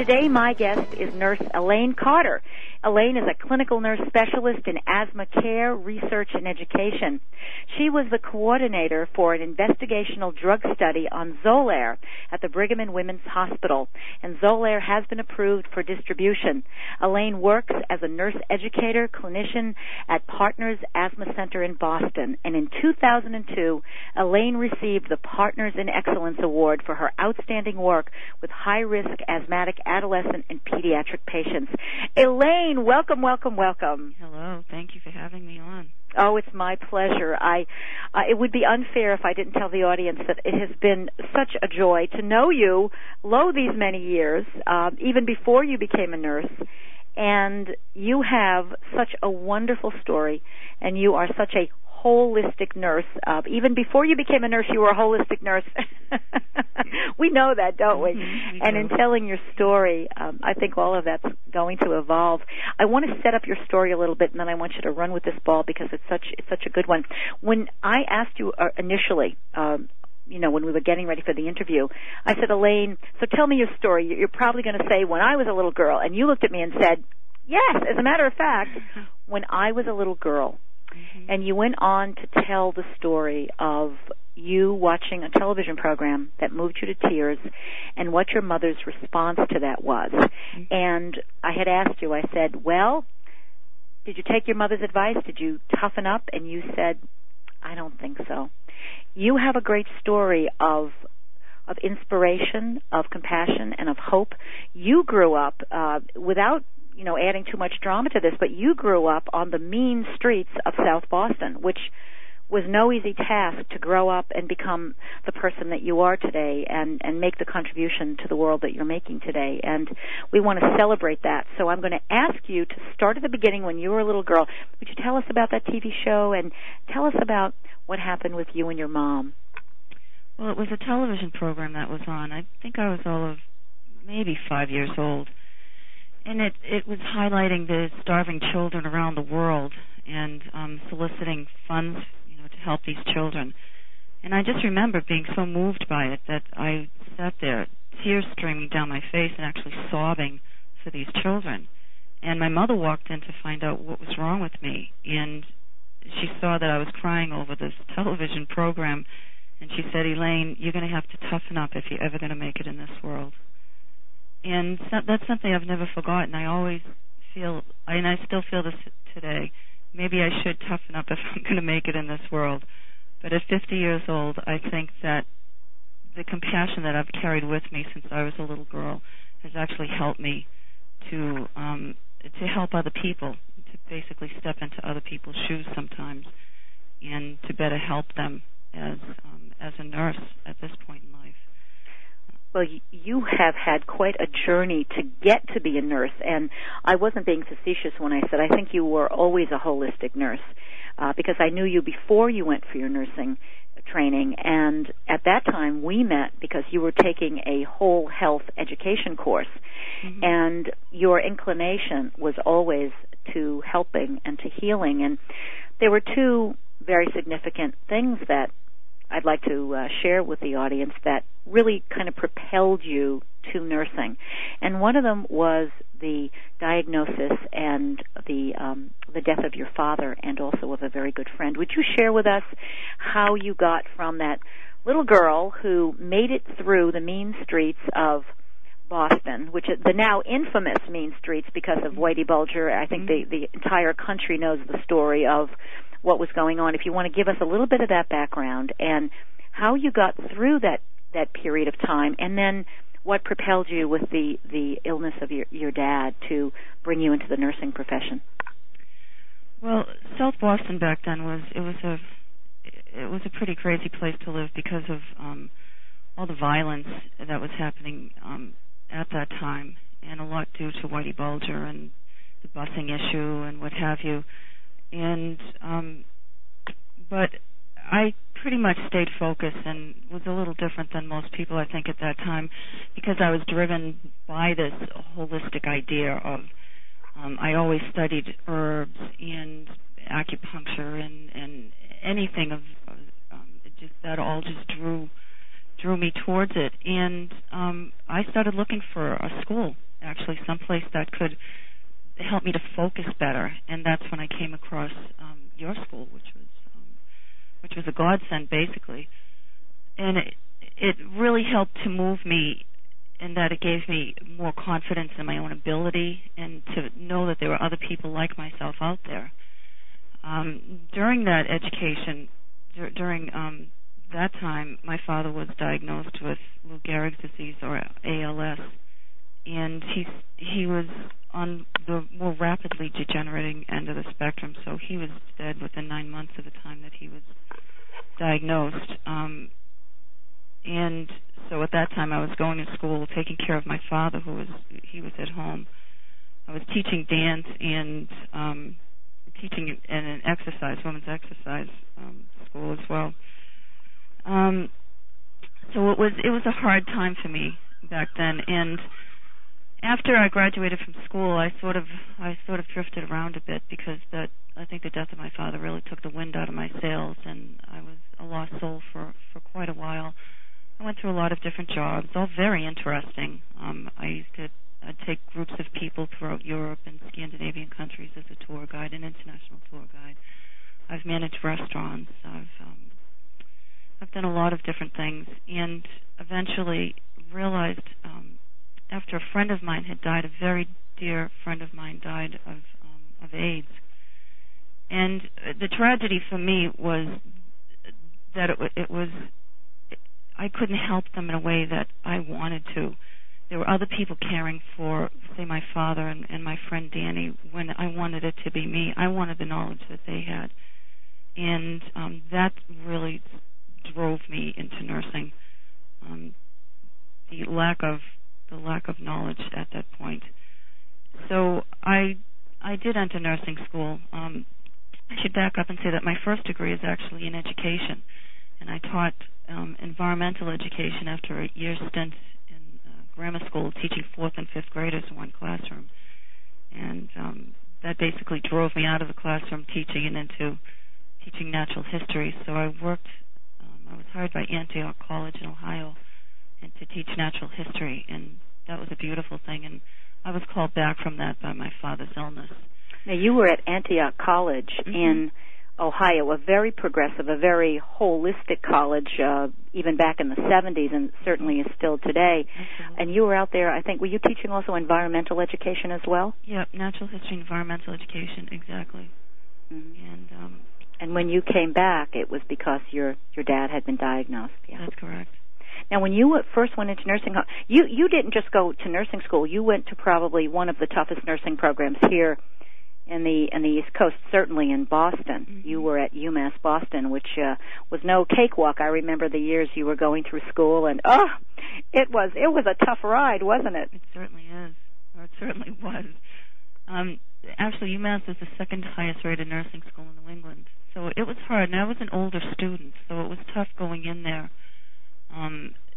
Today, my guest is Nurse Elaine Carter. Elaine is a clinical nurse specialist in asthma care, research, and education. She was the coordinator for an investigational drug study on Xolair at the Brigham and Women's Hospital, and Xolair has been approved for distribution. Elaine works as a nurse educator, clinician at Partners Asthma Center in Boston, and in 2002, Elaine received the Partners in Excellence Award for her outstanding work with high-risk asthmatic adolescent and pediatric patients. Elaine, welcome, welcome, welcome. Hello. Thank you for having me on. Oh, it's my pleasure. It would be unfair if I didn't tell the audience that it has been such a joy to know you these many years, even before you became a nurse. And you have such a wonderful story, and you are such a holistic nurse. Even before you became a nurse, you were a holistic nurse. We know that, don't we? Mm-hmm, and in telling your story, I think all of that's going to evolve. I want to set up your story a little bit, and then I want you to run with this ball because it's such a good one. When I asked you initially, when we were getting ready for the interview, I said, Elaine, so tell me your story. You're probably going to say, when I was a little girl. And you looked at me and said, yes, as a matter of fact, when I was a little girl. Mm-hmm. And you went on to tell the story of you watching a television program that moved you to tears and what your mother's response to that was. Mm-hmm. And I had asked you, I said, well, did you take your mother's advice? Did you toughen up? And you said, I don't think so. You have a great story of inspiration, of compassion, and of hope. You grew up without adding too much drama to this, but you grew up on the mean streets of South Boston, which was no easy task to grow up and become the person that you are today and make the contribution to the world that you're making today. And we want to celebrate that. So I'm going to ask you to start at the beginning when you were a little girl. Would you tell us about that TV show and tell us about what happened with you and your mom? Well, it was a television program that was on. I think I was all of maybe 5 years old. And it was highlighting the starving children around the world and soliciting funds, to help these children. And I just remember being so moved by it that I sat there, tears streaming down my face and actually sobbing for these children. And my mother walked in to find out what was wrong with me. And she saw that I was crying over this television program. And she said, Elaine, you're going to have to toughen up if you're ever going to make it in this world. And that's something I've never forgotten. I always feel, and I still feel this today, maybe I should toughen up if I'm going to make it in this world. But at 50 years old, I think that the compassion that I've carried with me since I was a little girl has actually helped me to help other people, to basically step into other people's shoes sometimes, and to better help them as a nurse at this point in life. Well, you have had quite a journey to get to be a nurse, and I wasn't being facetious when I said I think you were always a holistic nurse because I knew you before you went for your nursing training, and at that time we met because you were taking a whole health education course, mm-hmm. and your inclination was always to helping and to healing, and there were two very significant things that I'd like to share with the audience that really kind of propelled you to nursing. And one of them was the diagnosis and the death of your father and also of a very good friend. Would you share with us how you got from that little girl who made it through the mean streets of Boston, which is the now infamous mean streets because of Whitey Bulger? I think the entire country knows the story of what was going on. If you want to give us a little bit of that background and how you got through that period of time, and then what propelled you with the illness of your dad to bring you into the nursing profession. Well, South Boston back then was a pretty crazy place to live because of all the violence that was happening at that time, and a lot due to Whitey Bulger and the busing issue and what have you. And but I pretty much stayed focused and was a little different than most people, I think, at that time, because I was driven by this holistic idea of I always studied herbs and acupuncture and anything of just that all just drew me towards it. And I started looking for a school actually, someplace that could help me to focus better. And that's when I came across your school, which was a godsend, basically. And it really helped to move me in that it gave me more confidence in my own ability and to know that there were other people like myself out there. During that education, during that time, my father was diagnosed with Lou Gehrig's disease, or ALS, and he was on the more rapidly degenerating end of the spectrum, so he was dead within 9 months of the time that he was diagnosed. And so at that time I was going to school, taking care of my father, he was at home. I was teaching dance and teaching in an exercise, women's exercise school as well. So it was a hard time for me back then. And after I graduated from school, I sort of drifted around a bit because I think the death of my father really took the wind out of my sails, and I was a lost soul for quite a while. I went through a lot of different jobs, all very interesting. I'd take groups of people throughout Europe and Scandinavian countries as a tour guide, an international tour guide. I've managed restaurants. I've done a lot of different things, and eventually realized after a friend of mine had died, a very dear friend of mine died of AIDS. And the tragedy for me was that it was I couldn't help them in a way that I wanted to. There were other people caring for, say, my father and my friend Danny when I wanted it to be me. I wanted the knowledge that they had. And that really drove me into nursing. The lack of knowledge at that point. So I did enter nursing school. I should back up and say that my first degree is actually in education, and I taught environmental education after a year's stint in grammar school, teaching 4th and 5th graders in one classroom. And that basically drove me out of the classroom teaching and into teaching natural history. So I was hired by Antioch College in Ohio and to teach natural history, and that was a beautiful thing. And I was called back from that by my father's illness. Now, you were at Antioch College in Ohio, a very progressive, a very holistic college, even back in the 70s, and certainly is still today. Absolutely. And you were out there, I think, were you teaching also environmental education as well? Yeah, natural history, environmental education, exactly. Mm-hmm. And when you came back, it was because your dad had been diagnosed. Yeah. That's correct. Now, when you first went into nursing, you didn't just go to nursing school. You went to probably one of the toughest nursing programs here in the East Coast, certainly in Boston. Mm-hmm. You were at UMass Boston, which was no cakewalk. I remember the years you were going through school, and it was a tough ride, wasn't it? It certainly is, or it certainly was. Actually, UMass is the second highest rated nursing school in New England, so it was hard. And I was an older student, so it was tough going in there. I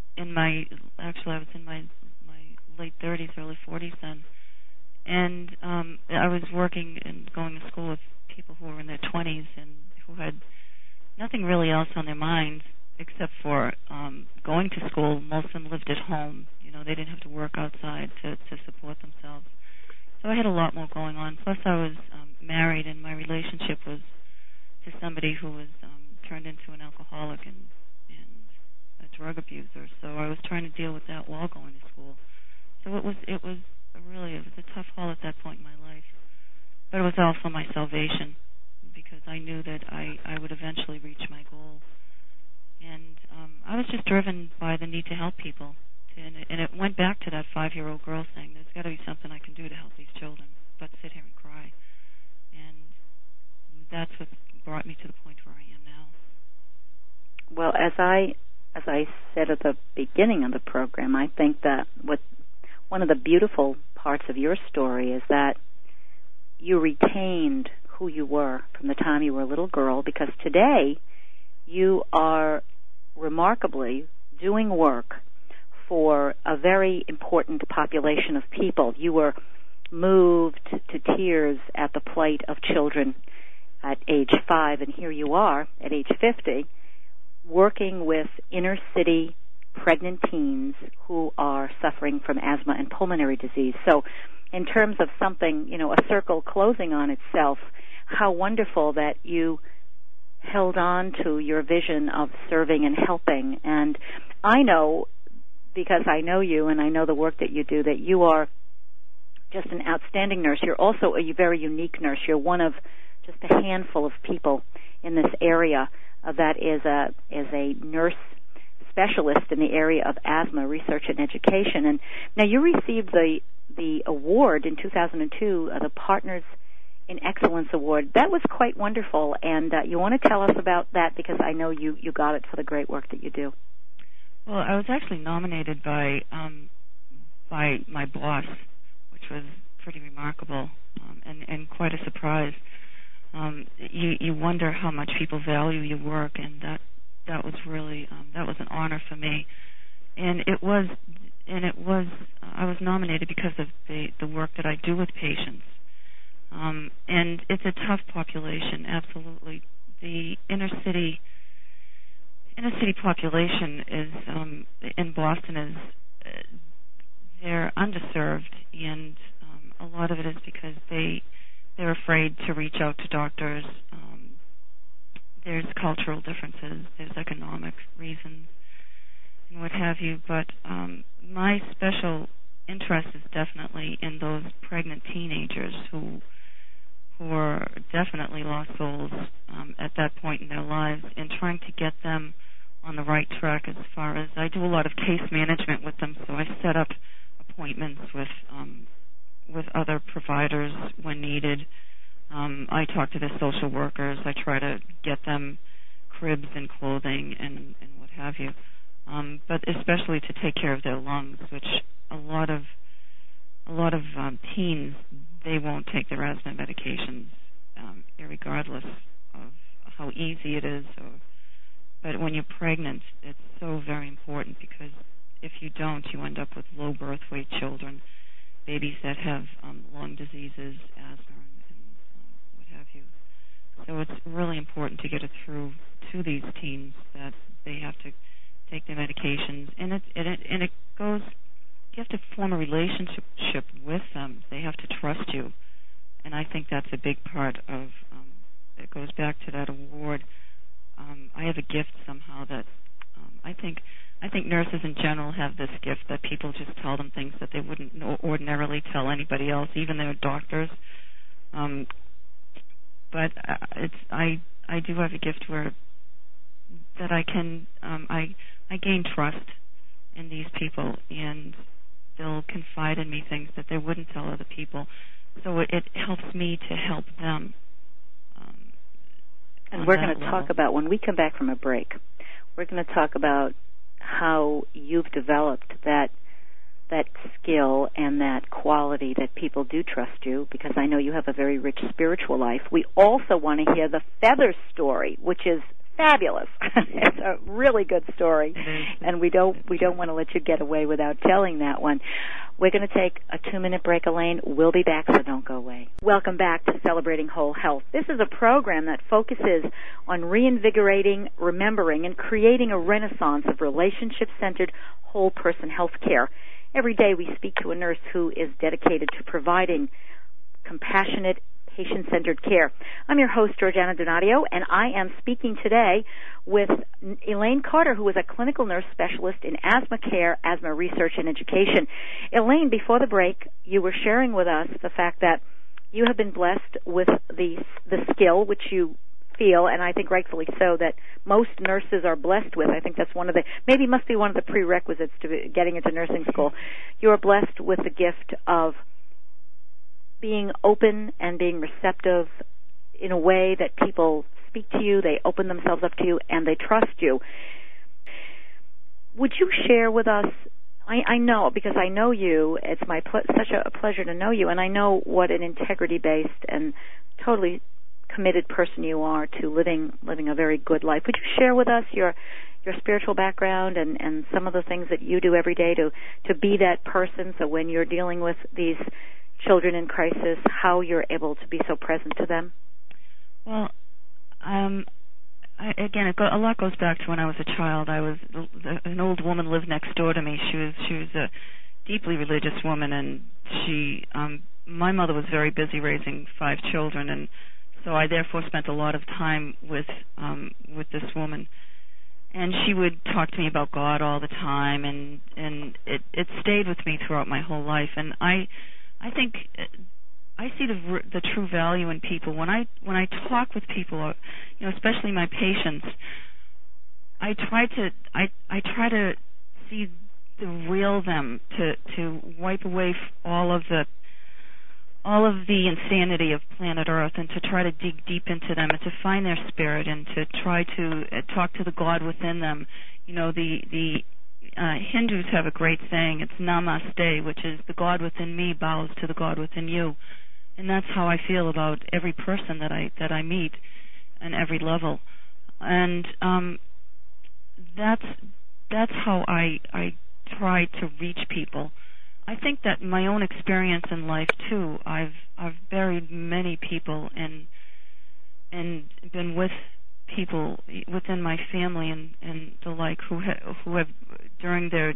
was in my late 30s, early 40s then. And I was working and going to school with people who were in their 20s and who had nothing really else on their minds except for going to school. Most of them lived at home. You know, they didn't have to work outside to support themselves. So I had a lot more going on. Plus, I was married, and my relationship was to somebody who was turned into an alcoholic and a drug abuser. So I was trying to deal with that while going to school. So it was a tough haul at that point in my life. But it was also my salvation, because I knew that I would eventually reach my goal. And I was just driven by the need to help people. And it went back to that 5-year-old girl saying, there's got to be something I can do to help these children, but sit here and cry. And that's what brought me to the point where I am now. Well, as I said at the beginning of the program, I think that one of the beautiful parts of your story is that you retained who you were from the time you were a little girl, because today you are remarkably doing work for a very important population of people. You were moved to tears at the plight of children at age 5, and here you are at age 50, working with inner city pregnant teens who are suffering from asthma and pulmonary disease. So in terms of something, a circle closing on itself, how wonderful that you held on to your vision of serving and helping. And I know, because I know you and I know the work that you do, that you are just an outstanding nurse. You're also a very unique nurse. You're one of just a handful of people in this area that is a nurse specialist in the area of asthma research and education. And now you received the award in 2002, the Partners in Excellence Award. That was quite wonderful, and you want to tell us about that, because I know you got it for the great work that you do. Well, I was actually nominated by my boss, which was pretty remarkable and quite a surprise. You wonder how much people value your work, and that was really that was an honor for me. And it was I was nominated because of the work that I do with patients. And it's a tough population, absolutely. The inner city population is in Boston is they're underserved, and a lot of it is because they're afraid to reach out to doctors. There's cultural differences, there's economic reasons, and what have you. But my special interest is definitely in those pregnant teenagers who are definitely lost souls at that point in their lives, and trying to get them on the right track as far as I do a lot of case management with them, so I set up appointments with other providers when needed. I talk to the social workers. I try to get them cribs and clothing and what have you, but especially to take care of their lungs, which a lot of teens, they won't take their asthma medications, irregardless of how easy it is. But when you're pregnant, it's so very important, because if you don't, you end up with low birth weight children, babies that have lung diseases, asthma, and what have you. So it's really important to get it through to these teens that they have to take their medications, and it goes. You have to form a relationship with them. They have to trust you, and I think that's a big part of. It goes back to that award. I have a gift somehow that I think nurses in general have this gift that people just tell them things that they wouldn't ordinarily tell anybody else, even their doctors. But I do have a gift where that I can I gain trust in these people, and they'll confide in me things that they wouldn't tell other people. So it helps me to help them. And we're going to talk about, when we come back from a break, we're going to talk about how you've developed that skill and that quality that people do trust you, because I know you have a very rich spiritual life. We also want to hear the feather story, which is fabulous. It's a really good story, and we don't want to let you get away without telling that one. We're going to take a 2-minute break, Elaine. We'll be back, so don't go away. Welcome back to Celebrating Whole Health. This is a program that focuses on reinvigorating, remembering, and creating a renaissance of relationship-centered whole person health care. Every day we speak to a nurse who is dedicated to providing compassionate, patient-centered care. I'm your host, Georgiana Donadio, and I am speaking today with Elaine Carter, who is a clinical nurse specialist in asthma care, asthma research, and education. Elaine, before the break, you were sharing with us the fact that you have been blessed with the skill, which you feel, and I think rightfully so, that most nurses are blessed with. I think that's maybe must be one of the prerequisites to getting into nursing school. You are blessed with the gift of being open and being receptive in a way that people speak to you, they open themselves up to you, and they trust you. Would you share with us, I know, because I know you, it's such a pleasure to know you, and I know what an integrity-based and totally committed person you are to living a very good life. Would you share with us your spiritual background and some of the things that you do every day to be that person, so when you're dealing with these children in crisis, how you're able to be so present to them? Well, a lot goes back to when I was a child. An old woman lived next door to me. She was a deeply religious woman, and my mother was very busy raising 5 children, and so I therefore spent a lot of time with this woman. And she would talk to me about God all the time, and it stayed with me throughout my whole life. And I think I see the true value in people when I talk with people, especially my patients. I try to see the real them, to wipe away all of the insanity of planet Earth, and to try to dig deep into them and to find their spirit and to try to talk to the God within them. The Hindus have a great saying, it's namaste, which is the God within me bows to the God within you. And that's how I feel about every person that I meet on every level. And that's how I try to reach people. I think that my own experience in life too, I've buried many people and been with people within my family and the like who have during the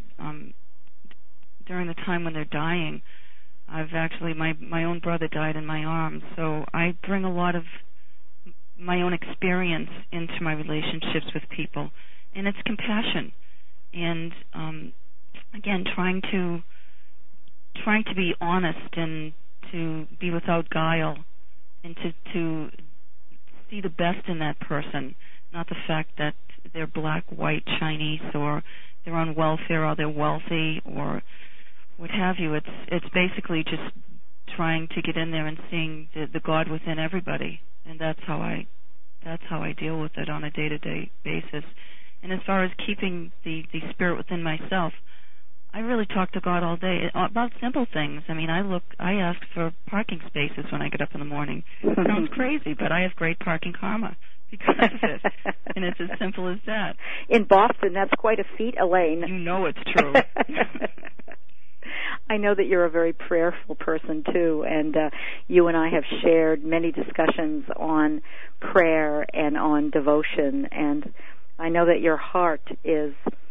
time when they're dying. I've actually my own brother died in my arms, so I bring a lot of my own experience into my relationships with people, and it's compassion, and again trying to be honest and to be without guile, and to see the best in that person, not the fact that they're black, white, Chinese, or they're on welfare, or they're wealthy, or what have you. It's basically just trying to get in there and seeing the God within everybody, and that's how I deal with it on a day-to-day basis. And as far as keeping the spirit within myself, I really talk to God all day about simple things. I mean, I ask for parking spaces when I get up in the morning. It sounds crazy, but I have great parking karma because of it, and it's as simple as that. In Boston, that's quite a feat, Elaine. You know it's true. I know that you're a very prayerful person, too, and you and I have shared many discussions on prayer and on devotion, and I know that your heart is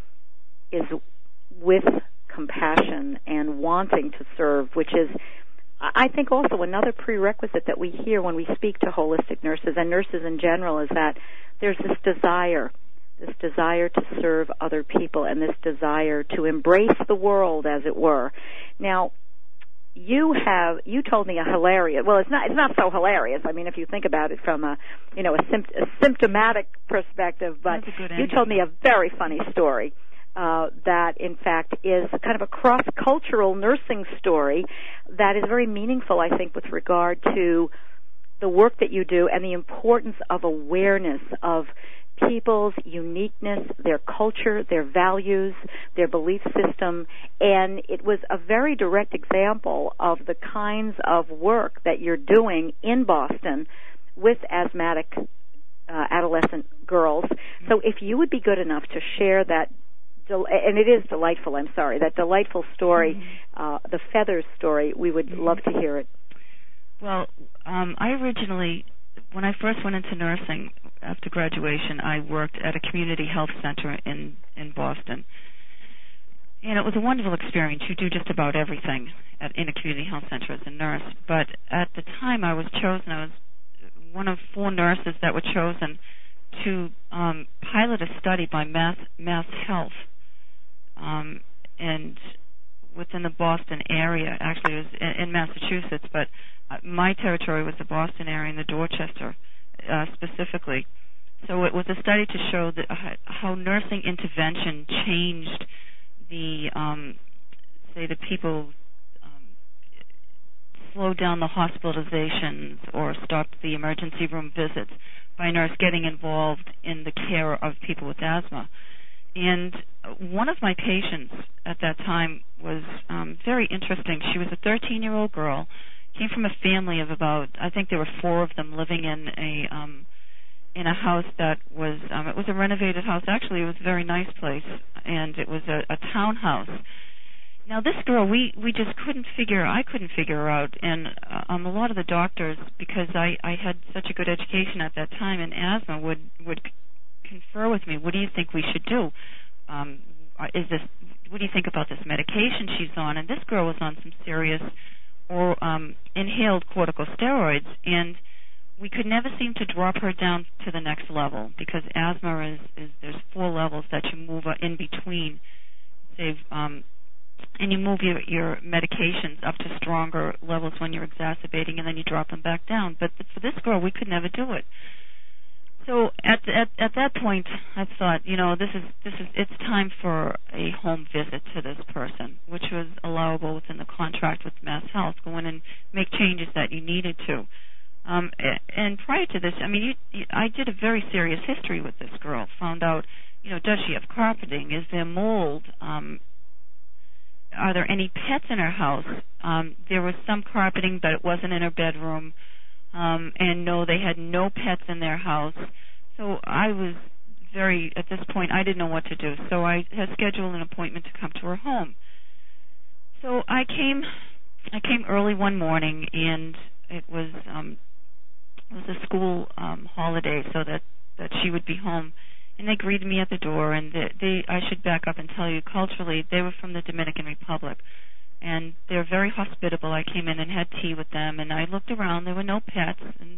with compassion and wanting to serve, which is, I think, also another prerequisite that we hear when we speak to holistic nurses and nurses in general, is that there's this desire to serve other people and this desire to embrace the world, as it were. Now, you told me a hilarious, well, it's not so hilarious. I mean, if you think about it from a symptomatic perspective, but you told me a very funny story that, in fact, is kind of a cross-cultural nursing story that is very meaningful, I think, with regard to the work that you do and the importance of awareness of people's uniqueness, their culture, their values, their belief system, and it was a very direct example of the kinds of work that you're doing in Boston with asthmatic adolescent girls. So if you would be good enough to share that, and it is delightful, that delightful story, the feathers story, we would love to hear it. Well, I originally, when I first went into nursing after graduation, I worked at a community health center in Boston. And it was a wonderful experience. You do just about everything in a community health center as a nurse. But at the time I was chosen, I was one of 4 nurses that were chosen to pilot a study by Mass Health, and within the Boston area. Actually, it was in Massachusetts, but my territory was the Boston area and the Dorchester specifically. So it was a study to show that how nursing intervention changed the people, slowed down the hospitalizations or stopped the emergency room visits by a nurse getting involved in the care of people with asthma. And one of my patients at that time was very interesting. She was a 13-year-old girl, came from a family of about, I think there were 4 of them living in a house that was, it was a renovated house. Actually, it was a very nice place, and it was a townhouse. Now, this girl, I couldn't figure her out, and a lot of the doctors, because I had such a good education at that time in asthma, would confer with me. What do you think we should do? What do you think about this medication she's on? And this girl was on some serious or inhaled corticosteroids, and we could never seem to drop her down to the next level, because asthma is there's 4 levels that you move in between. And you move your medications up to stronger levels when you're exacerbating, and then you drop them back down. But for this girl, we could never do it. So at that point, I thought, it's time for a home visit to this person, which was allowable within the contract with Mass Health. Go in and make changes that you needed to. And prior to this, I did a very serious history with this girl. Found out, does she have carpeting? Is there mold? Are there any pets in her house? There was some carpeting, but it wasn't in her bedroom. And no, they had no pets in their house. So I was at this point, I didn't know what to do. So I had scheduled an appointment to come to her home. So I came early one morning, and it was a school holiday, so that she would be home. And they greeted me at the door, and I should back up and tell you, culturally, they were from the Dominican Republic, and they're very hospitable. I came in and had tea with them, and I looked around. There were no pets, and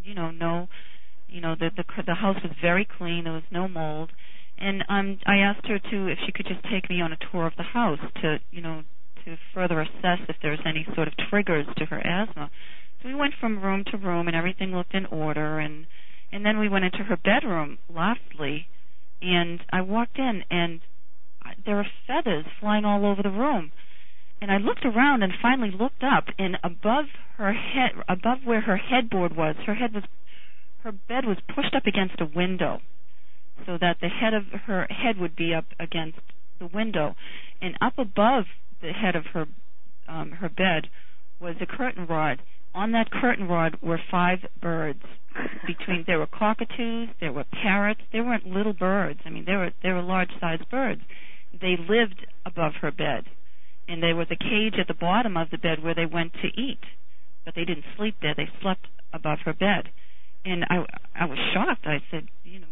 the house was very clean. There was no mold, and I asked her if she could just take me on a tour of the house to further assess if there's any sort of triggers to her asthma. So we went from room to room, and everything looked in order, and then we went into her bedroom, lastly. And I walked in, and there were feathers flying all over the room. And I looked around and finally looked up, and above her head, above where her headboard was, her bed was pushed up against a window, so that the head of her head would be up against the window. And up above the head of her bed was a curtain rod. On that curtain rod were 5 birds. There were cockatoos, there were parrots. They weren't little birds. They were large-sized birds. They lived above her bed, and there was a cage at the bottom of the bed where they went to eat, but they didn't sleep there. They slept above her bed, and I was shocked. I said,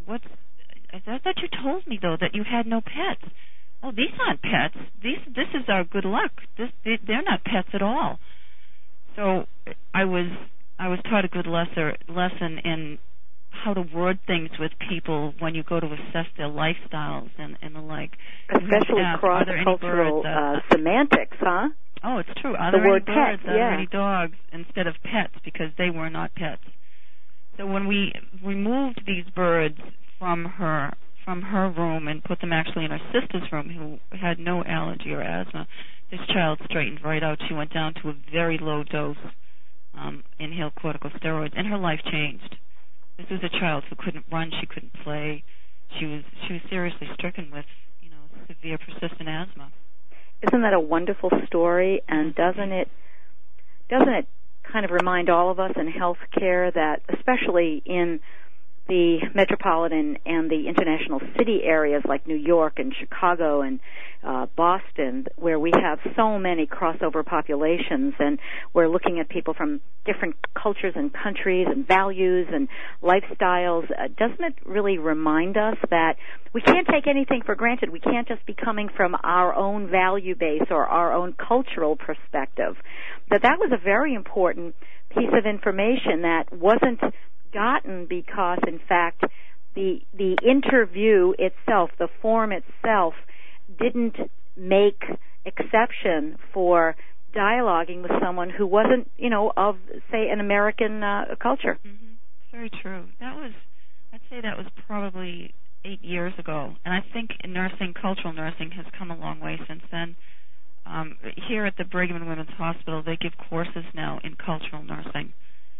I thought you told me though that you had no pets. Oh, these aren't pets. This is our good luck. They're not pets at all. So I was taught a good lesson in how to word things with people when you go to assess their lifestyles and the like. Especially cross-cultural semantics, huh? Oh, it's true. Are there any birds? Are there any dogs instead of pets? Because they were not pets. So when we removed these birds from her room and put them actually in her sister's room, who had no allergy or asthma, this child straightened right out. She went down to a very low dose inhaled corticosteroids, and her life changed. This was a child who couldn't run, she couldn't play. She was seriously stricken with, severe persistent asthma. Isn't that a wonderful story? And doesn't it kind of remind all of us in healthcare that, especially in the metropolitan and the international city areas like New York and Chicago and Boston, where we have so many crossover populations, and we're looking at people from different cultures and countries and values and lifestyles, doesn't it really remind us that we can't take anything for granted? We can't just be coming from our own value base or our own cultural perspective. That was a very important piece of information that wasn't gotten because, in fact, the interview itself, the form itself, didn't make exception for dialoguing with someone who wasn't, of, say, an American culture. Mm-hmm. Very true. I'd say that was probably 8 years ago, and I think cultural nursing has come a long way since then. Here at the Brigham and Women's Hospital, they give courses now in cultural nursing.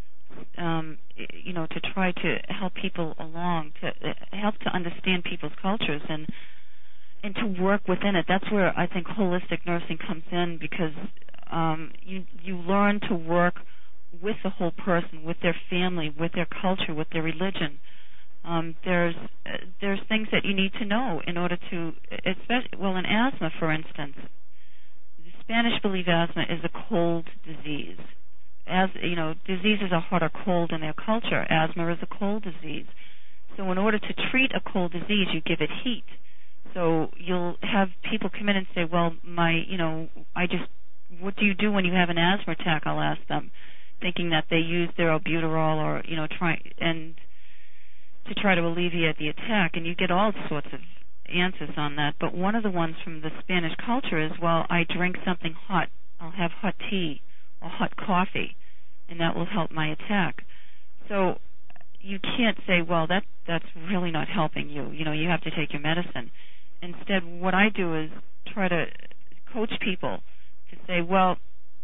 To try to help people along, to help to understand people's cultures and to work within it. That's where I think holistic nursing comes in, because you learn to work with the whole person, with their family, with their culture, with their religion. There's things that you need to know in order to, in asthma, for instance, the Spanish believe asthma is a cold disease. Diseases are hot or cold in their culture. Asthma is a cold disease. So in order to treat a cold disease, you give it heat. So you'll have people come in and say, well, what do you do when you have an asthma attack? I'll ask them, thinking that they use their albuterol or, to try to alleviate the attack. And you get all sorts of answers on that. But one of the ones from the Spanish culture is, well, I drink something hot. I'll have hot tea or hot coffee, and that will help my attack. So you can't say, well, that's really not helping you. You have to take your medicine. Instead, what I do is try to coach people to say, well,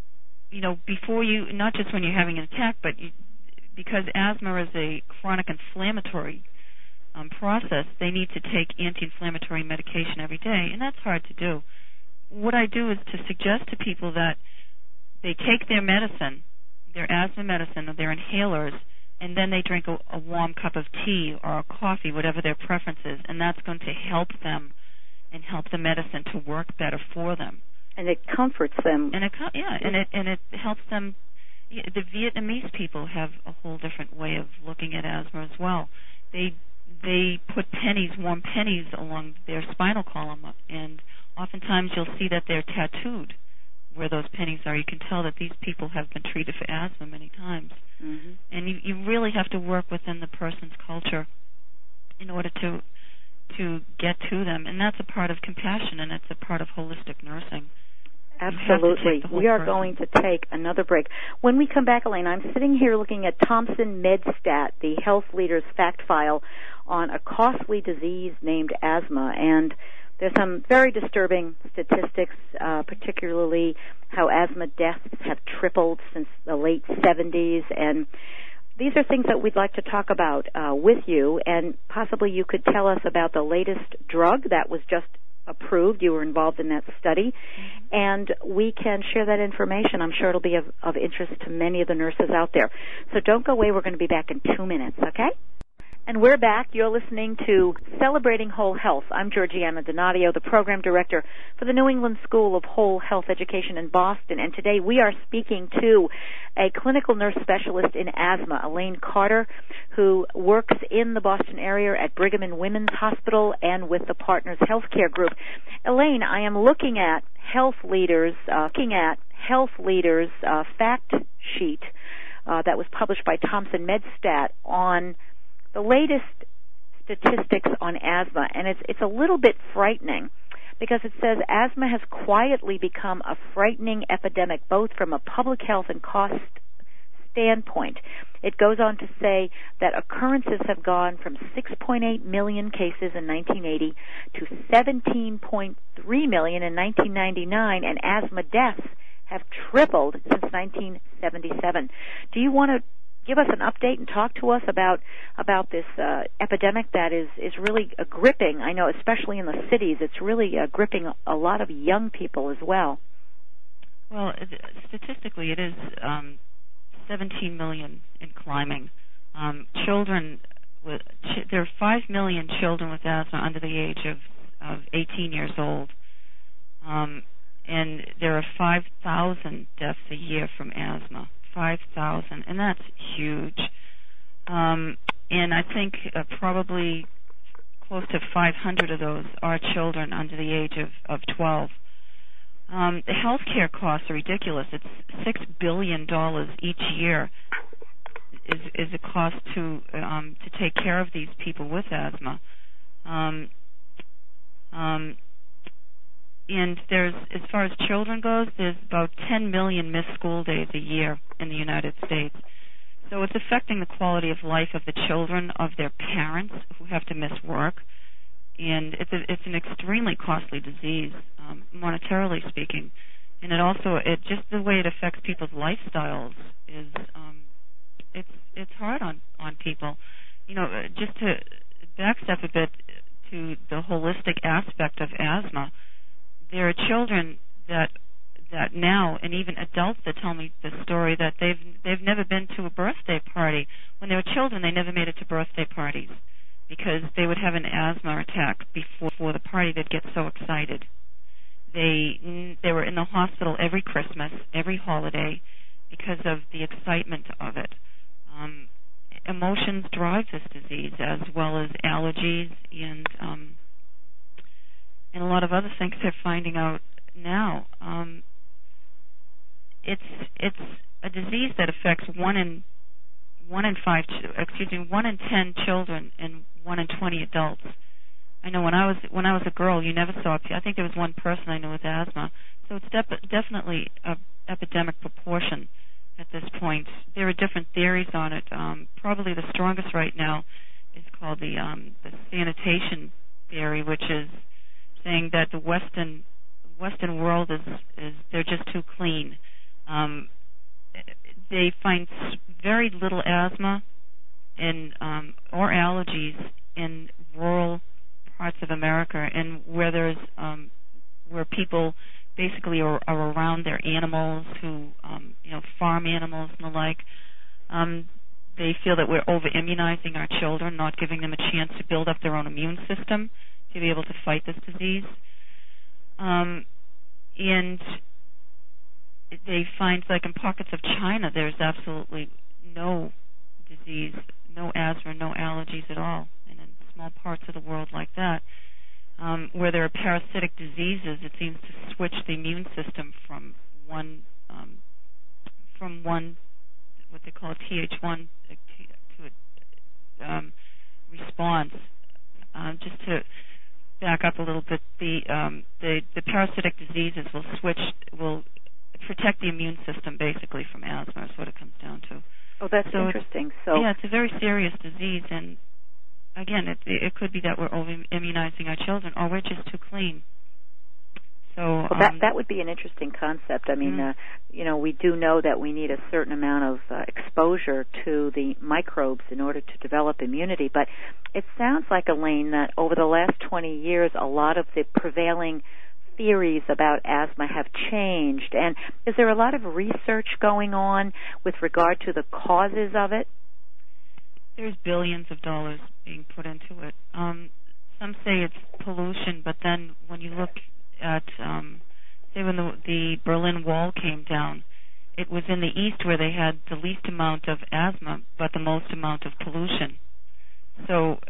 before you, not just when you're having an attack, but because asthma is a chronic inflammatory process, they need to take anti-inflammatory medication every day, and that's hard to do. What I do is to suggest to people that they take their medicine, their asthma medicine, or their inhalers, and then they drink a warm cup of tea or a coffee, whatever their preference is, and that's going to help them and help the medicine to work better for them. And it comforts them. And it helps them. The Vietnamese people have a whole different way of looking at asthma as well. They put warm pennies along their spinal column, and oftentimes you'll see that they're tattooed where those pennies are. You can tell that these people have been treated for asthma many times. Mm-hmm. And you really have to work within the person's culture in order to get to them. And that's a part of compassion, and it's a part of holistic nursing. Absolutely. We are going to take another break. When we come back, Elaine, I'm sitting here looking at Thomson MedStat, the health leader's fact file on a costly disease named asthma. And there's some very disturbing statistics, particularly how asthma deaths have tripled since the late 70s. And these are things that we'd like to talk about with you. And possibly you could tell us about the latest drug that was just approved. You were involved in that study, and we can share that information. I'm sure it'll be of interest to many of the nurses out there. So don't go away. We're going to be back in 2 minutes, okay? And we're back. You're listening to Celebrating Whole Health. I'm Georgiana Donadio, the program director for the New England School of Whole Health Education in Boston. And today we are speaking to a clinical nurse specialist in asthma, Elaine Carter, who works in the Boston area at Brigham and Women's Hospital and with the Partners Healthcare Group. Elaine, I am looking at Health Leaders' fact sheet that was published by Thomson MedStat on the latest statistics on asthma, and it's a little bit frightening because it says asthma has quietly become a frightening epidemic, both from a public health and cost standpoint. It goes on to say that occurrences have gone from 6.8 million cases in 1980 to 17.3 million in 1999, and asthma deaths have tripled since 1977. Do you want to give us an update and talk to us about this epidemic that is really gripping? I know, especially in the cities, it's really gripping a lot of young people as well. Well, statistically, it is 17 million and climbing. Children, there are 5 million children with asthma under the age of 18 years old, and there are 5,000 deaths a year from asthma. 5,000, and that's huge. And I think probably close to 500 of those are children under the age of 12. The health care costs are ridiculous. It's $6 billion each year is a cost to take care of these people with asthma. And there's, as far as children goes, there's about 10 million missed school days a year in the United States. So it's affecting the quality of life of the children, of their parents who have to miss work. And it's an extremely costly disease, monetarily speaking. And it just the way it affects people's lifestyles is, it's hard on people. Just to backstep a bit to the holistic aspect of asthma, there are children that now, and even adults that tell me the story that they've never been to a birthday party. When they were children, they never made it to birthday parties because they would have an asthma attack before the party. They'd get so excited. They were in the hospital every Christmas, every holiday, because of the excitement of it. emotions drive this disease, as well as allergies and a lot of other things they're finding out now. It's a disease that affects 1 in 10 children and 1 in 20 adults. I know when I was a girl, you never saw. I think there was one person I knew with asthma. So it's definitely an epidemic proportion at this point. There are different theories on it. Probably the strongest right now is called the sanitation theory, which is saying that the Western world is they're just too clean. They find very little asthma or allergies in rural parts of America, and where there's where people basically are around their animals, who farm animals and the like. They feel that we're over-immunizing our children, not giving them a chance to build up their own immune system to be able to fight this disease. And they find, like in pockets of China, there's absolutely no disease, no asthma, no allergies at all. And in small parts of the world like that, where there are parasitic diseases, it seems to switch the immune system from one what they call a Th1 to a response. Just to back up a little bit, the parasitic diseases will protect the immune system basically from asthma. Is what it comes down to. Oh, that's interesting. Yeah, it's a very serious disease, and again, it could be that we're over-immunizing our children, or we're just too clean. So that would be an interesting concept. I mean, we do know that we need a certain amount of exposure to the microbes in order to develop immunity, but it sounds like, Elaine, that over the last 20 years, a lot of the prevailing theories about asthma have changed. And is there a lot of research going on with regard to the causes of it? There's billions of dollars being put into it. Some say it's pollution, but then when you look at, say, when the Berlin Wall came down, it was in the East where they had the least amount of asthma, but the most amount of pollution. So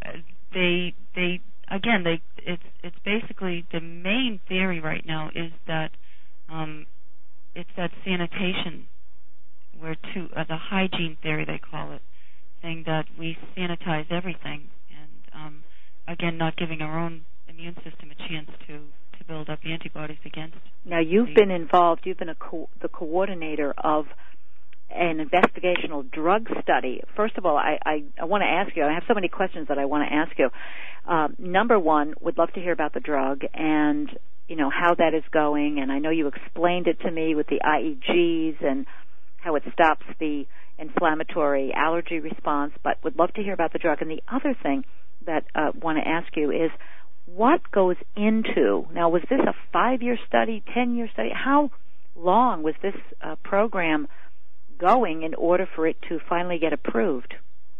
it's basically the main theory right now is that it's that sanitation, where the hygiene theory they call it, saying that we sanitize everything, and again, not giving our own immune system a chance to build up antibodies against. Now, you've been involved. You've been the coordinator of an investigational drug study. First of all, I want to ask you, I have so many questions that I want to ask you. Number one, would love to hear about the drug and, how that is going. And I know you explained it to me with the IEGs and how it stops the inflammatory allergy response, but would love to hear about the drug. And the other thing that I want to ask you is, what goes into, now was this a 5-year study, 10-year study? How long was this program going in order for it to finally get approved?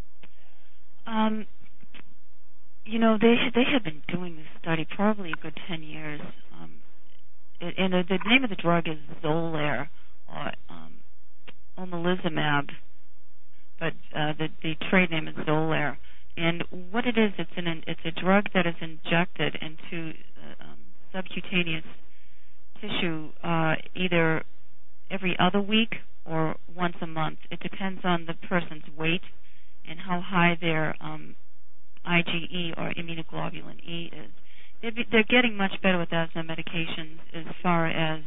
They have been doing this study probably a good 10 years. And the name of the drug is Xolair, or omalizumab, but the trade name is Xolair. And what it is, it's a drug that is injected into subcutaneous tissue either every other week or once a month. It depends on the person's weight and how high their IgE or immunoglobulin E is. They're getting much better with asthma medications as far as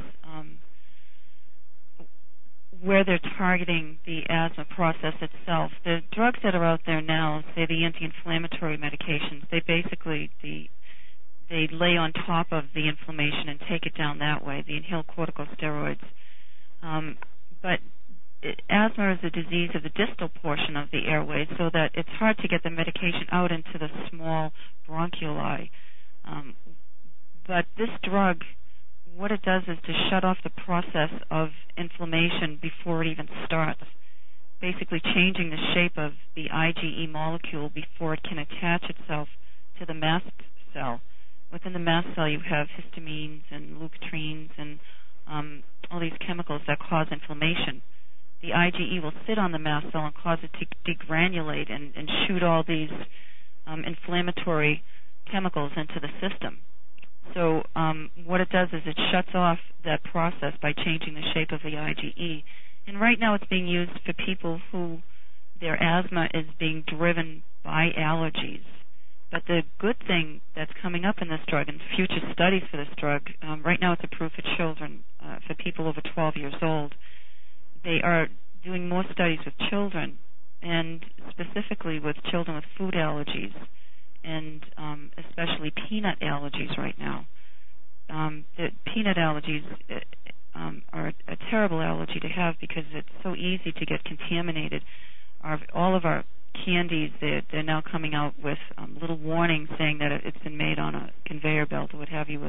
where they're targeting the asthma process itself. The drugs that are out there now, say the anti-inflammatory medications, they basically they lay on top of the inflammation and take it down that way, the inhaled corticosteroids. But asthma is a disease of the distal portion of the airways, so that it's hard to get the medication out into the small bronchioli. But this drug, what it does is to shut off the process of inflammation before it even starts, basically changing the shape of the IgE molecule before it can attach itself to the mast cell. Within the mast cell, you have histamines and leukotrienes and all these chemicals that cause inflammation. the IgE will sit on the mast cell and cause it to degranulate and shoot all these inflammatory chemicals into the system. So what it does is it shuts off that process by changing the shape of the IgE. And right now it's being used for people who their asthma is being driven by allergies. But the good thing that's coming up in this drug and future studies for this drug, right now it's approved for children, for people over 12 years old. They are doing more studies with children, and specifically with children with food allergies, and especially peanut allergies right now. The peanut allergies are a terrible allergy to have because it's so easy to get contaminated. All of our candies, they're now coming out with little warnings saying that it's been made on a conveyor belt or what have you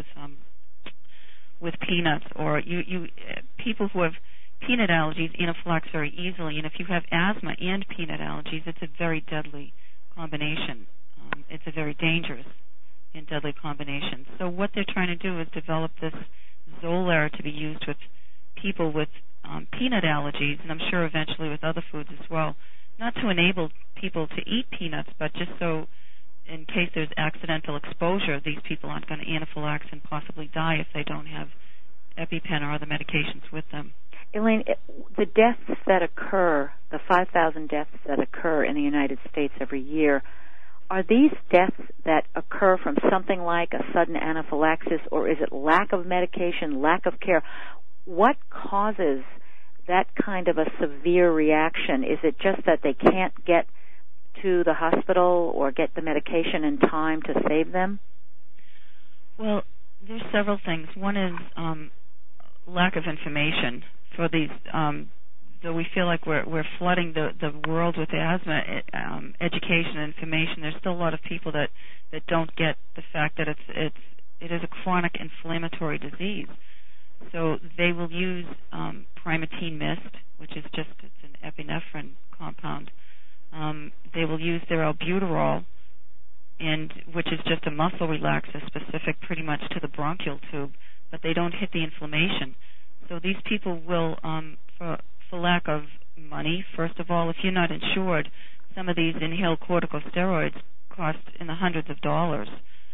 with peanuts. Or people who have peanut allergies anaphylaxis very easily, and if you have asthma and peanut allergies, it's a very deadly combination. It's a very dangerous and deadly combination. So what they're trying to do is develop this Xolair to be used with people with peanut allergies, and I'm sure eventually with other foods as well, not to enable people to eat peanuts, but just so in case there's accidental exposure, these people aren't going to anaphylaxis and possibly die if they don't have EpiPen or other medications with them. Elaine, the deaths that occur, the 5,000 deaths that occur in the United States every year, are these deaths that occur from something like a sudden anaphylaxis, or is it lack of medication, lack of care? What causes that kind of a severe reaction? Is it just that they can't get to the hospital or get the medication in time to save them? Well, there's several things. One is lack of information for these. Though we feel like we're flooding the world with asthma education and information, there's still a lot of people that don't get the fact that it is a chronic inflammatory disease. So they will use Primatene Mist, which is it's an epinephrine compound. They will use their albuterol, which is just a muscle relaxer specific pretty much to the bronchial tube, but they don't hit the inflammation. So these people will, for lack of money, first of all, if you're not insured, some of these inhaled corticosteroids cost in the hundreds of dollars.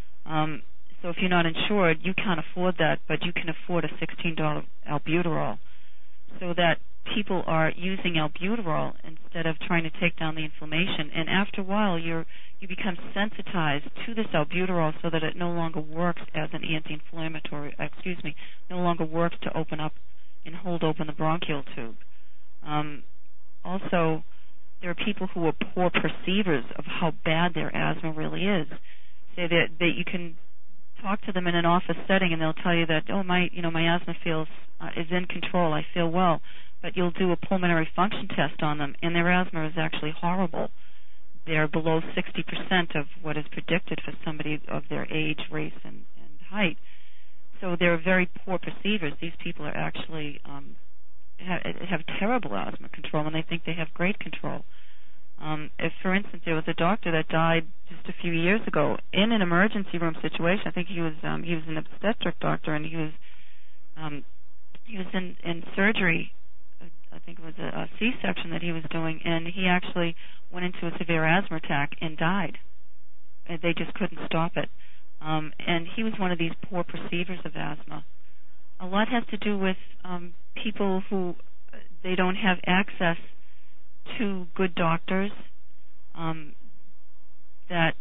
So if you're not insured, you can't afford that, but you can afford a $16 albuterol. So that people are using albuterol instead of trying to take down the inflammation. And after a while, you become sensitized to this albuterol so that it no longer works as an anti-inflammatory, no longer works to open up and hold open the bronchial tube. Also, there are people who are poor perceivers of how bad their asthma really is. Say that you can talk to them in an office setting, and they'll tell you that, my asthma is in control. I feel well. But you'll do a pulmonary function test on them, and their asthma is actually horrible. They're below 60% of what is predicted for somebody of their age, race, and height. So they're very poor perceivers. These people are actually have terrible asthma control, and they think they have great control. If, for instance, there was a doctor that died just a few years ago in an emergency room situation. I think he was an obstetric doctor, and he was in surgery. I think it was a C-section that he was doing, and he actually went into a severe asthma attack and died. They just couldn't stop it. And he was one of these poor perceivers of asthma. A lot has to do with people who they don't have access to good doctors that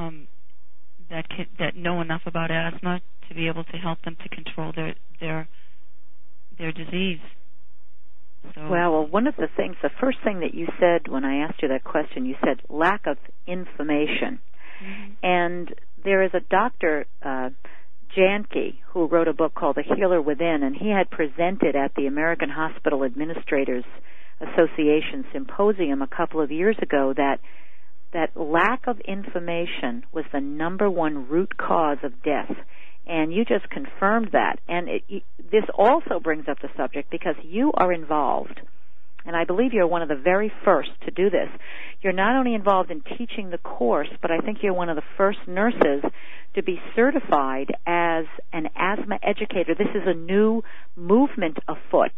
know enough about asthma to be able to help them to control their disease. So, well, one of the things, the first thing that you said when I asked you that question, you said lack of information. Mm-hmm. And there is a Dr. Janke who wrote a book called The Healer Within, and he had presented at the American Hospital Administrators Association Symposium a couple of years ago that lack of information was the number one root cause of death. And you just confirmed that. And this also brings up the subject because you are involved, and I believe you're one of the very first to do this. You're not only involved in teaching the course, but I think you're one of the first nurses to be certified as an asthma educator. This is a new movement afoot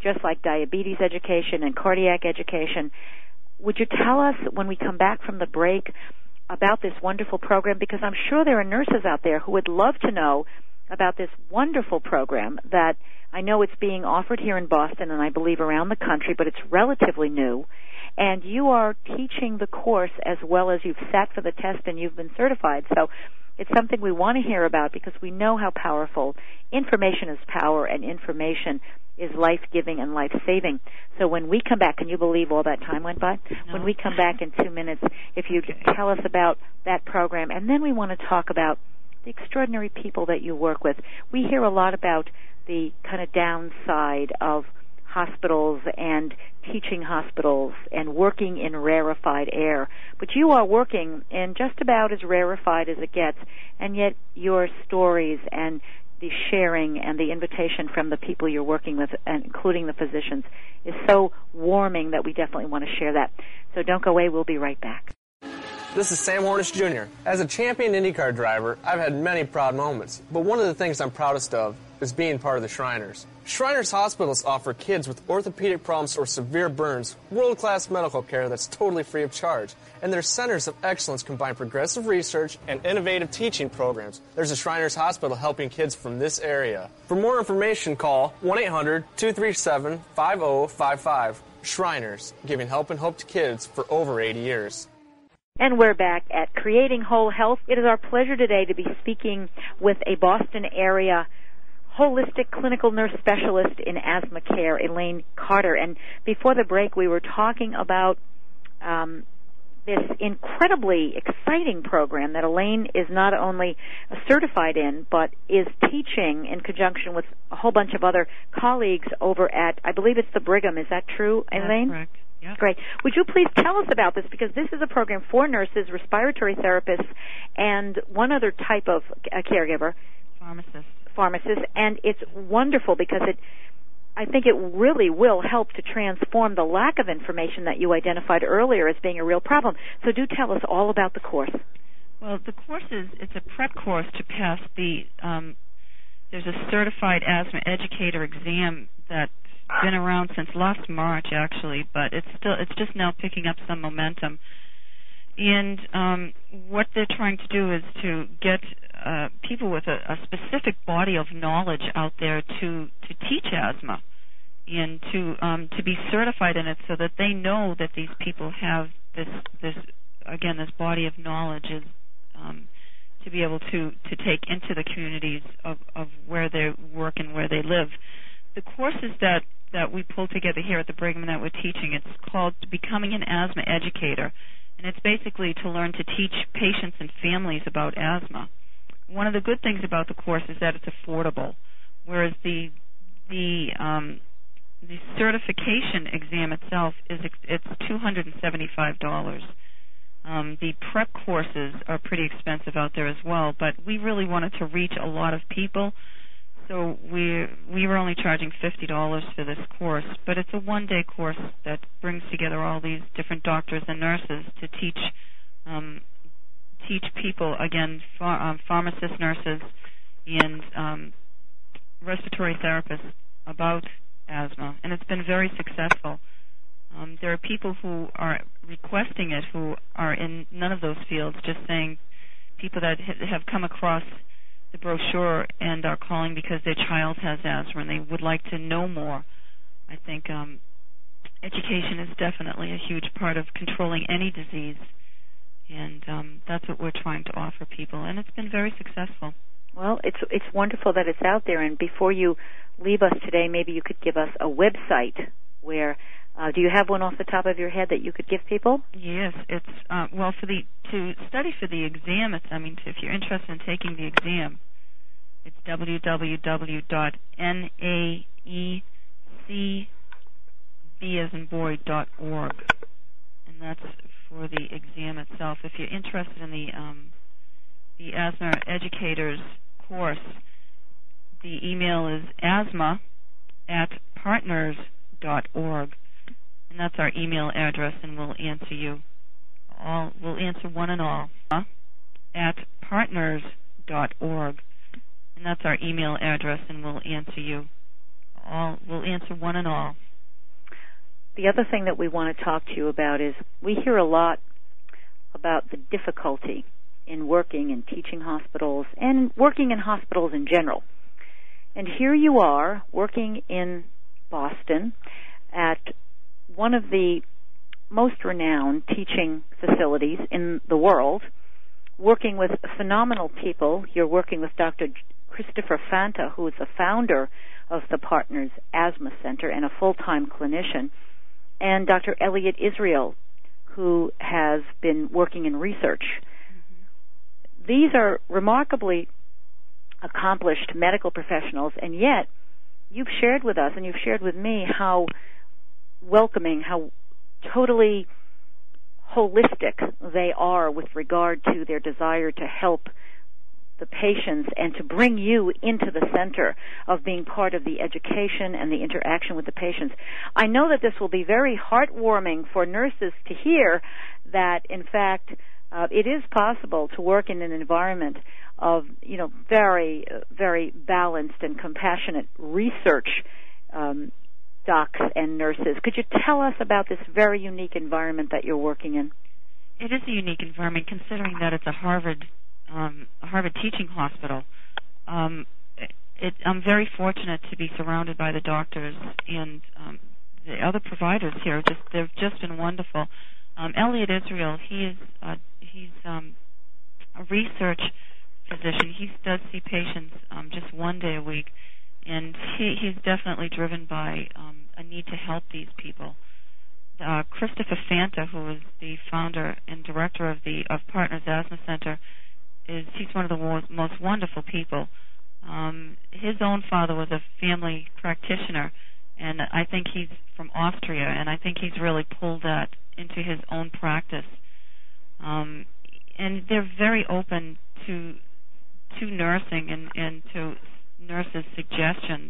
just like diabetes education and cardiac education. Would you tell us when we come back from the break about this wonderful program? Because I'm sure there are nurses out there who would love to know about this wonderful program that I know it's being offered here in Boston and I believe around the country, but it's relatively new. And you are teaching the course as well as you've sat for the test and you've been certified. So it's something we want to hear about because we know how powerful information is power and information is life-giving and life-saving. So when we come back, can you believe all that time went by? No. When we come back in 2 minutes, if you tell us about that program, and then we want to talk about the extraordinary people that you work with. We hear a lot about the kind of downside of hospitals and teaching hospitals and working in rarefied air. But you are working in just about as rarefied as it gets, and yet your stories and the sharing and the invitation from the people you're working with, and including the physicians, is so warming that we definitely want to share that. So don't go away. We'll be right back. This is Sam Hornish Jr. As a champion IndyCar driver, I've had many proud moments, but one of the things I'm proudest of is being part of the Shriners. Shriners Hospitals offer kids with orthopedic problems or severe burns world-class medical care that's totally free of charge. And their centers of excellence combine progressive research and innovative teaching programs. There's a Shriners Hospital helping kids from this area. For more information, call 1-800-237-5055. Shriners, giving help and hope to kids for over 80 years. And we're back at Creating Whole Health. It is our pleasure today to be speaking with a Boston area holistic clinical nurse specialist in asthma care, Elaine Carter. And before the break, we were talking about this incredibly exciting program that Elaine is not only certified in, but is teaching in conjunction with a whole bunch of other colleagues over at, I believe it's the Brigham. Is that true, Elaine? That's correct. Yep. Great. Would you please tell us about this, because this is a program for nurses, respiratory therapists, and one other type of caregiver. Pharmacists, and it's wonderful because I think it really will help to transform the lack of information that you identified earlier as being a real problem. So do tell us all about the course. Well, the course it's a prep course to pass the, there's a certified asthma educator exam that's been around since last March, actually, but it's just now picking up some momentum. And what they're trying to do is to get people with a specific body of knowledge out there to teach asthma and to be certified in it, so that they know that these people have this body of knowledge is to be able to take into the communities of where they work and where they live. The courses that we pull together here at the Brigham that we're teaching, it's called Becoming an Asthma Educator. And it's basically to learn to teach patients and families about asthma. One of the good things about the course is that it's affordable, whereas the certification exam itself it's $275. The prep courses are pretty expensive out there as well, but we really wanted to reach a lot of people, so we were only charging $50 for this course. But it's a one-day course that brings together all these different doctors and nurses to teach people, again, pharmacists, nurses, and respiratory therapists about asthma. And it's been very successful. There are people who are requesting it who are in none of those fields, just saying people that have come across the brochure and are calling because their child has asthma and they would like to know more. I think education is definitely a huge part of controlling any disease, and that's what we're trying to offer people, and it's been very successful. Well, it's wonderful that it's out there, and before you leave us today, maybe you could give us a website where do you have one off the top of your head that you could give people? Yes, it's to study for the exam. If you're interested in taking the exam, it's www.naecb.org, and that's for the exam itself. If you're interested in the asthma educators course, the email is asthma@partners.org. And that's our email address, and we'll answer you all. We'll answer one and all at partners.org. And that's our email address, and we'll answer you we'll answer one and all. The other thing that we want to talk to you about is we hear a lot about the difficulty in working and teaching hospitals and working in hospitals in general. And here you are working in Boston at one of the most renowned teaching facilities in the world, working with phenomenal people. You're working with Dr. Christopher Fanta, who is the founder of the Partners Asthma Center and a full-time clinician, and Dr. Elliot Israel, who has been working in research. Mm-hmm. These are remarkably accomplished medical professionals, and yet you've shared with us and you've shared with me how welcoming, how totally holistic they are with regard to their desire to help the patients and to bring you into the center of being part of the education and the interaction with the patients. I know that this will be very heartwarming for nurses to hear that, in fact, it is possible to work in an environment of, very, very balanced and compassionate research docs and nurses. Could you tell us about this very unique environment that you're working in? It is a unique environment, considering that it's a Harvard teaching hospital. I'm very fortunate to be surrounded by the doctors and the other providers here. They've just been wonderful. Elliot Israel, he's a research physician. He does see patients just one day a week, and he's definitely driven by a need to help these people. Christopher Fanta, who is the founder and director of Partners Asthma Center, he's one of the most wonderful people. His own father was a family practitioner, and I think he's from Austria, and I think he's really pulled that into his own practice. And they're very open to nursing and to nurses' suggestions.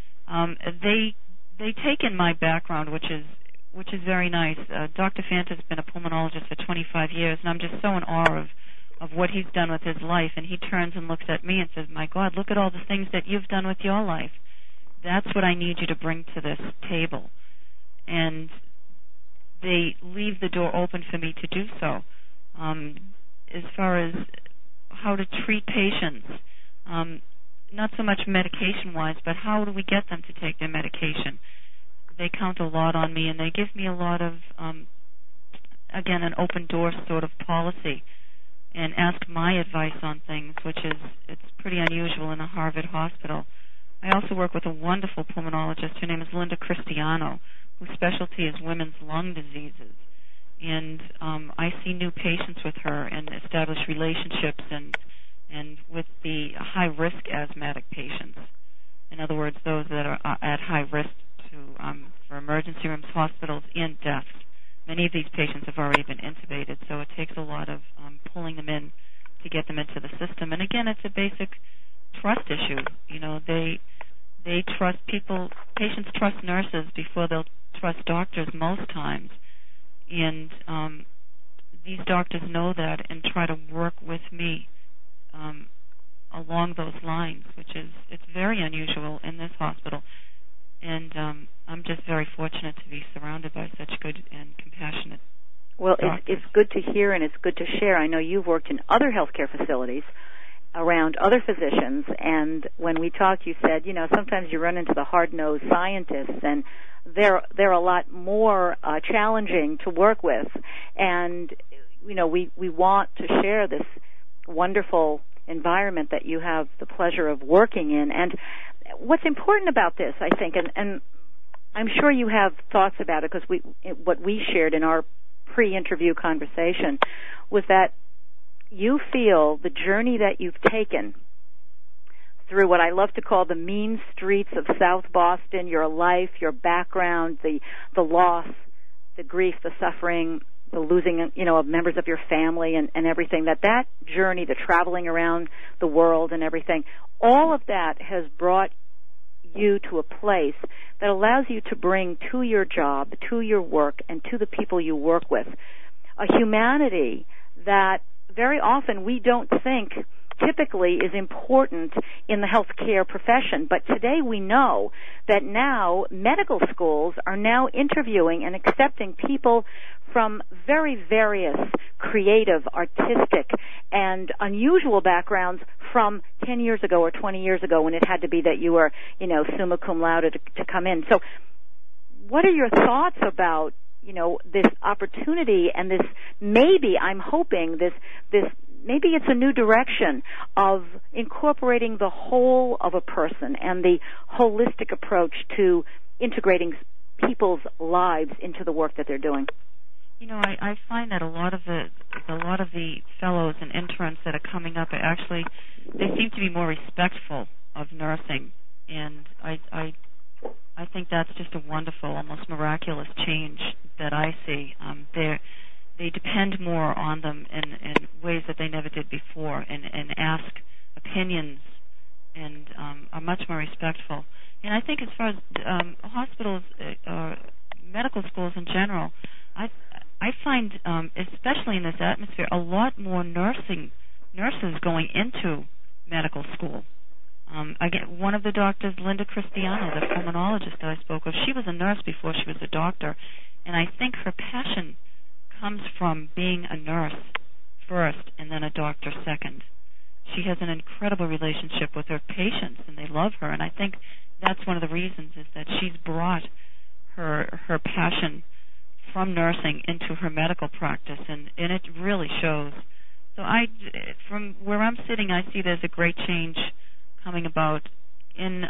They take in my background, which is very nice. Dr. Fanta's been a pulmonologist for 25 years, and I'm just so in awe of what he's done with his life. And he turns and looks at me and says, "My God, look at all the things that you've done with your life. That's what I need you to bring to this table." And they leave the door open for me to do so. As far as how to treat patients, not so much medication-wise, but how do we get them to take their medication? They count a lot on me, and they give me a lot of, again, an open-door sort of policy, and ask my advice on things, it's pretty unusual in a Harvard hospital. I also work with a wonderful pulmonologist. Her name is Linda Cristiano, whose specialty is women's lung diseases. And I see new patients with her and establish relationships and with the high-risk asthmatic patients. In other words, those that are at high risk for emergency rooms, hospitals, and deaths. Many of these patients have already been intubated, so it takes a lot of pulling them in to get them into the system. And again, it's a basic trust issue. They trust people. Patients trust nurses before they'll trust doctors most times. And these doctors know that and try to work with me along those lines, it's very unusual in this hospital. And I'm just very fortunate to be surrounded by such good and compassionate doctors. It's good to hear and it's good to share. I know you've worked in other healthcare facilities around other physicians, and when we talked, you said, sometimes you run into the hard-nosed scientists, and they're a lot more challenging to work with. And, we want to share this wonderful environment that you have the pleasure of working in. And what's important about this, I think, and I'm sure you have thoughts about it, because what we shared in our pre-interview conversation was that you feel the journey that you've taken through what I love to call the mean streets of South Boston, your life, your background, the loss, the grief, the suffering, the losing, of members of your family and everything, that journey, the traveling around the world and everything, all of that has brought you to a place that allows you to bring to your job, to your work, and to the people you work with a humanity that very often we don't think typically is important in the healthcare profession. But today we know that now medical schools are now interviewing and accepting people from very various creative, artistic, and unusual backgrounds from 10 years ago or 20 years ago when it had to be that you were, summa cum laude to come in. So what are your thoughts about, this opportunity and this maybe, I'm hoping, this maybe it's a new direction of incorporating the whole of a person and the holistic approach to integrating people's lives into the work that they're doing? I find that a lot of the fellows and interns that are coming up are actually, they seem to be more respectful of nursing, and I think that's just a wonderful, almost miraculous change that I see. They depend more on them in ways that they never did before, and ask opinions, and are much more respectful. And I think as far as hospitals, medical schools in general, I find, especially in this atmosphere, a lot more nurses going into medical school. One of the doctors, Linda Cristiano, the pulmonologist that I spoke of, she was a nurse before she was a doctor, and I think her passion comes from being a nurse first and then a doctor second. She has an incredible relationship with her patients, and they love her, and I think that's one of the reasons is that she's brought her passion from nursing into her medical practice, and it really shows. So from where I'm sitting, I see there's a great change coming about in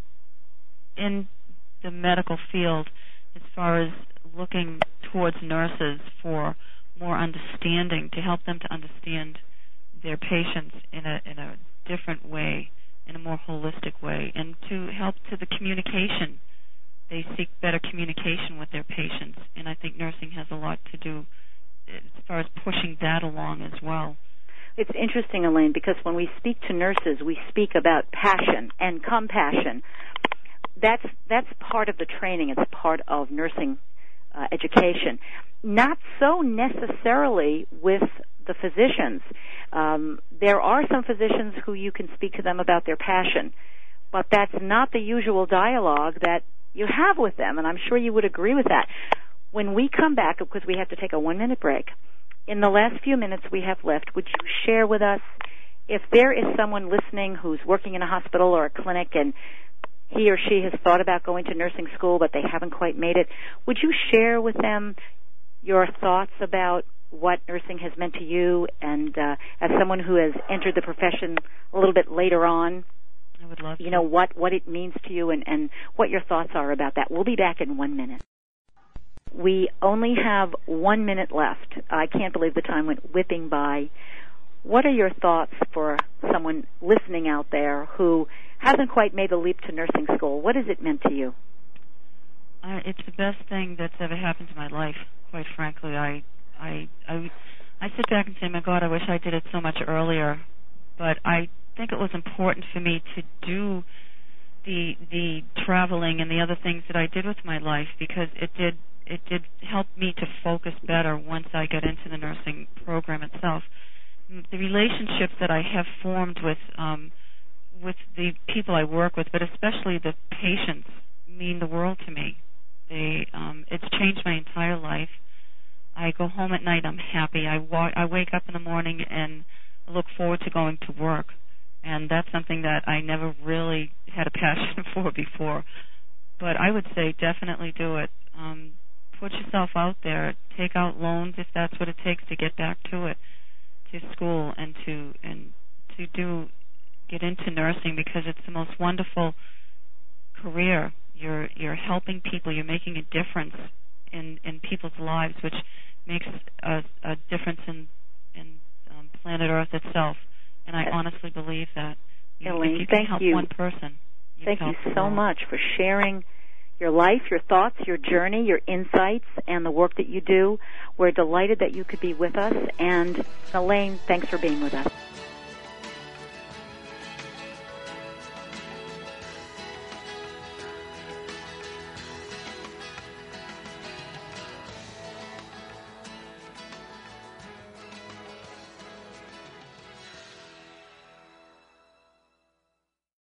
the medical field as far as looking towards nurses for more understanding, to help them to understand their patients in a different way, in a more holistic way, and to help to the communication. They seek better communication with their patients, and I think nursing has a lot to do as far as pushing that along as well. It's interesting, Elaine, because when we speak to nurses, we speak about passion and compassion. That's part of the training. It's part of nursing education. Not so necessarily with the physicians. There are some physicians who you can speak to them about their passion, but that's not the usual dialogue that you have with them, and I'm sure you would agree with that. When we come back, because we have to take a 1-minute break, in the last few minutes we have left, would you share with us, if there is someone listening who's working in a hospital or a clinic and he or she has thought about going to nursing school but they haven't quite made it, would you share with them your thoughts about what nursing has meant to you, and as someone who has entered the profession a little bit later on, I would love what it means to you and what your thoughts are about that. We'll be back in 1 minute. We only have 1 minute left. I can't believe the time went whipping by. What are your thoughts for someone listening out there who hasn't quite made the leap to nursing school? What has it meant to you? It's the best thing that's ever happened to my life, quite frankly. I sit back and say, my God, I wish I did it so much earlier. But I think it was important for me to do the traveling and the other things that I did with my life, because it did help me to focus better once I got into the nursing program itself. The relationships that I have formed with the people I work with, but especially the patients, mean the world to me. It's changed my entire life. I go home at night, I'm happy. I wake up in the morning and look forward to going to work. And that's something that I never really had a passion for before. But I would say definitely do it. Put yourself out there. Take out loans if that's what it takes to get back to it, to school, and to get into nursing, because it's the most wonderful career. You're helping people. You're making a difference in people's lives, which makes a difference in planet Earth itself. And I honestly believe that. Elaine, if you can thank help you. one person, thank you so much for sharing your life, your thoughts, your journey, your insights, and the work that you do. We're delighted that you could be with us. And Elaine, thanks for being with us.